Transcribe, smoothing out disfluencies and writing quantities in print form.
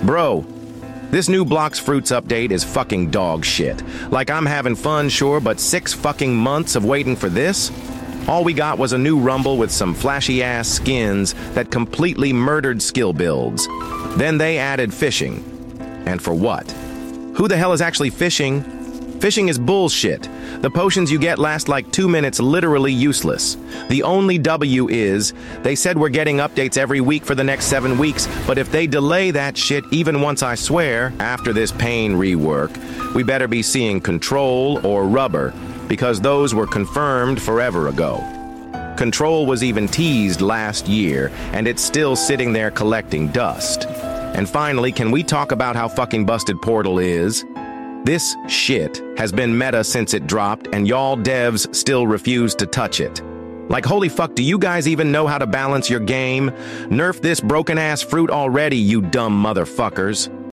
Bro, this new Blox Fruits update is fucking dog shit. Like, I'm having fun, sure, but 6 fucking months of waiting for this? All we got was a new Rumble with some flashy-ass skins that completely murdered skill builds. Then they added fishing. And for what? Who the hell is actually fishing? Fishing is bullshit. The potions you get last like 2 minutes, literally useless. The only W is, they said we're getting updates every week for the next 7 weeks, but if they delay that shit even once, I swear, after this pain rework, we better be seeing Control or Rubber, because those were confirmed forever ago. Control was even teased last year, and it's still sitting there collecting dust. And finally, can we talk about how fucking busted Portal is? This shit has been meta since it dropped, and y'all devs still refuse to touch it. Like, holy fuck, do you guys even know how to balance your game? Nerf this broken-ass fruit already, you dumb motherfuckers.